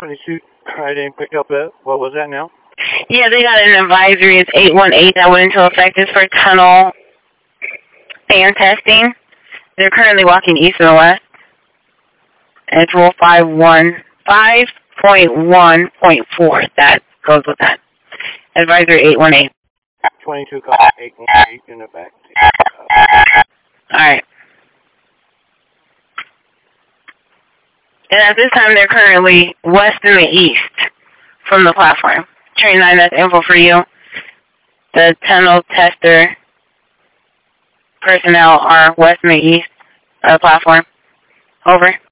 22, I didn't pick up that. What was that now? Yeah, they got an advisory. It's 818 that went into effect. It's for tunnel fan testing. They're currently walking east and west. And it's rule 5.1.4. That goes with that. Advisory 818. 22, 818 in the back. Alright. And at this time, they're currently west and the east from the platform. Train 9, that's info for you. The tunnel tester personnel are west and the east of the platform. Over.